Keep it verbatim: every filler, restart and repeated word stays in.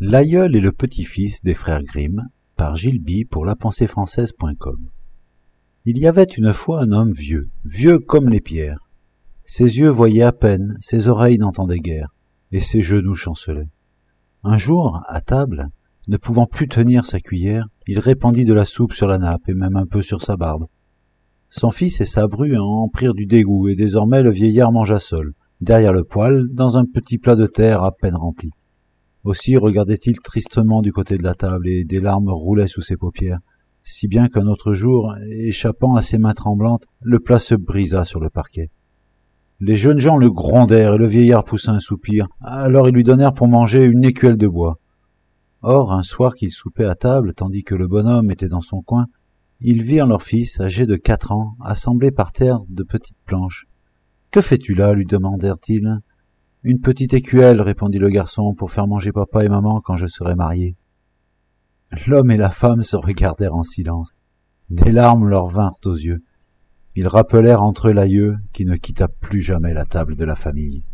L'aïeul et le petit-fils des frères Grimm, par Gilles Bie pour la pensée française point com. Il y avait une fois un homme vieux, vieux comme les pierres. Ses yeux voyaient à peine, ses oreilles n'entendaient guère, et ses genoux chancelaient. Un jour, à table, ne pouvant plus tenir sa cuillère, il répandit de la soupe sur la nappe et même un peu sur sa barbe. Son fils et sa bru en prirent du dégoût, et désormais le vieillard mangea seul, derrière le poêle, dans un petit plat de terre à peine rempli. Aussi regardait-il tristement du côté de la table, et des larmes roulaient sous ses paupières, si bien qu'un autre jour, échappant à ses mains tremblantes, le plat se brisa sur le parquet. Les jeunes gens le grondèrent, et le vieillard poussa un soupir. Alors ils lui donnèrent pour manger une écuelle de bois. Or, un soir qu'ils soupaient à table, tandis que le bonhomme était dans son coin, ils virent leur fils, âgé de quatre ans, assemblé par terre de petites planches. « Que fais-tu là ?» lui demandèrent-ils. « Une petite écuelle, répondit le garçon, pour faire manger papa et maman quand je serai marié. » L'homme et la femme se regardèrent en silence. Des larmes leur vinrent aux yeux. Ils rappelèrent entre eux l'aïeux qui ne quitta plus jamais la table de la famille.